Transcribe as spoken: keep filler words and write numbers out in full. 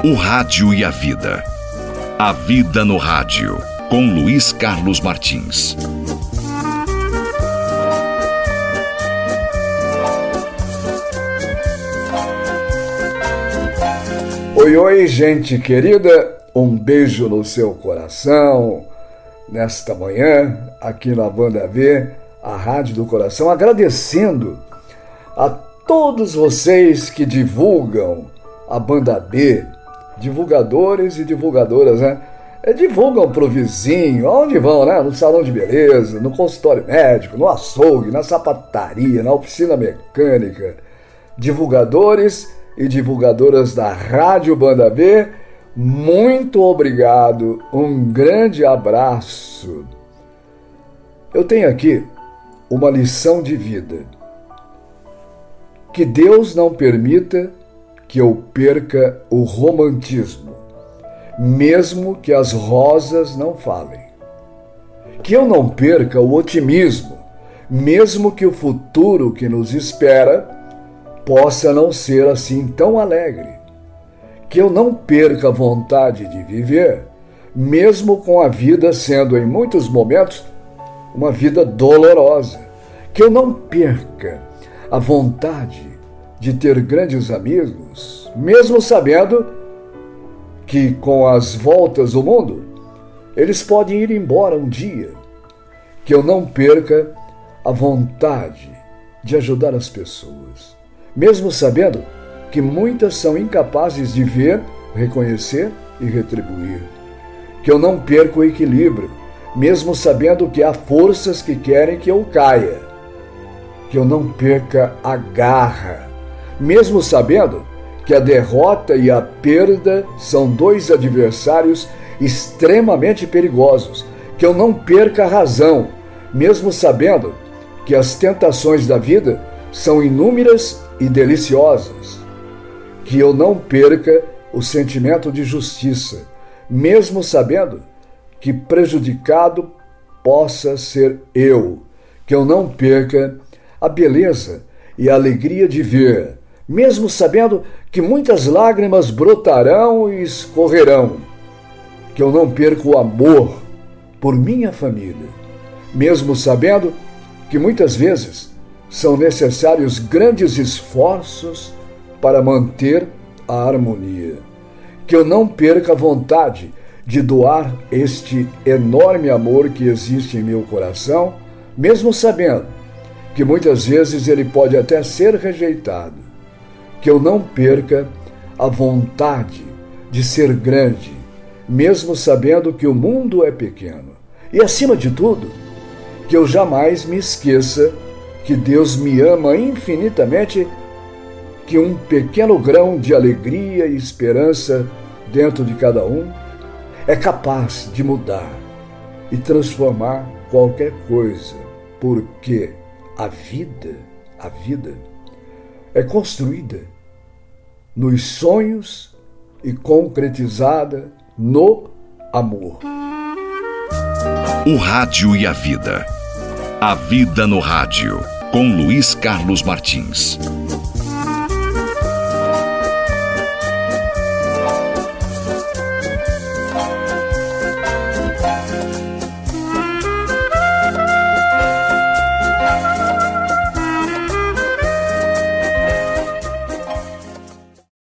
O rádio e a vida. A vida no rádio, com Luiz Carlos Martins. Oi, oi, gente querida, um beijo no seu coração, nesta manhã, aqui na Banda B, a Rádio do Coração, agradecendo a todos vocês que divulgam a Banda B, divulgadores e divulgadoras, né? É, divulgam pro vizinho, aonde vão, né? No salão de beleza, no consultório médico, no açougue, na sapataria, na oficina mecânica. Divulgadores e divulgadoras da Rádio Banda B, muito obrigado, um grande abraço. Eu tenho aqui uma lição de vida. Que Deus não permita que eu perca o romantismo, mesmo que as rosas não falem. Que eu não perca o otimismo, mesmo que o futuro que nos espera possa não ser assim tão alegre. Que eu não perca a vontade de viver, mesmo com a vida sendo em muitos momentos uma vida dolorosa. Que eu não perca a vontade de ter grandes amigos, mesmo sabendo que com as voltas do mundo, eles podem ir embora um dia. Que eu não perca a vontade de ajudar as pessoas, mesmo sabendo que muitas são incapazes de ver, reconhecer e retribuir. Que eu não perca o equilíbrio, mesmo sabendo que há forças que querem que eu caia. Que eu não perca a garra, mesmo sabendo que a derrota e a perda são dois adversários extremamente perigosos. Que eu não perca a razão, mesmo sabendo que as tentações da vida são inúmeras e deliciosas. Que eu não perca o sentimento de justiça, mesmo sabendo que prejudicado possa ser eu. Que eu não perca a beleza e a alegria de ver, mesmo sabendo que muitas lágrimas brotarão e escorrerão. Que eu não perca o amor por minha família, mesmo sabendo que muitas vezes são necessários grandes esforços para manter a harmonia. Que eu não perca a vontade de doar este enorme amor que existe em meu coração, mesmo sabendo que muitas vezes ele pode até ser rejeitado. Que eu não perca a vontade de ser grande, mesmo sabendo que o mundo é pequeno. E, acima de tudo, que eu jamais me esqueça que Deus me ama infinitamente, que um pequeno grão de alegria e esperança dentro de cada um é capaz de mudar e transformar qualquer coisa, porque a vida, a vida é construída nos sonhos e concretizada no amor. O rádio e a vida. A vida no rádio, com Luiz Carlos Martins.